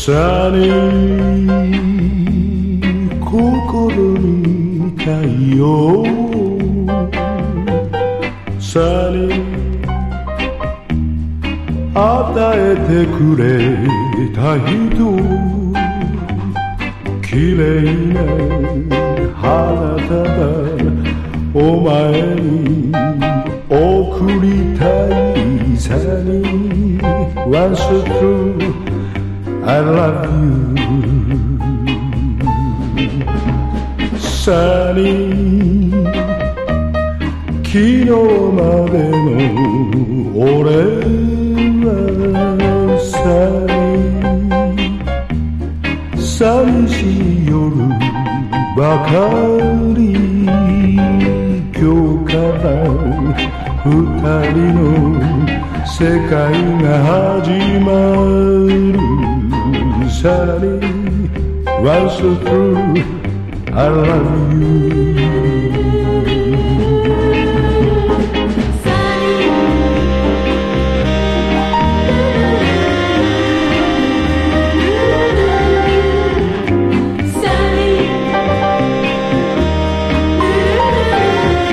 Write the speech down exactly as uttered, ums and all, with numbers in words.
さに心に太陽さに与えてくれた人綺麗な花束お前に贈りたいさに Once through I love you さに昨日までの俺はさに寂しい夜ばかり今日から二人の世界が始まるさらに Once through I love you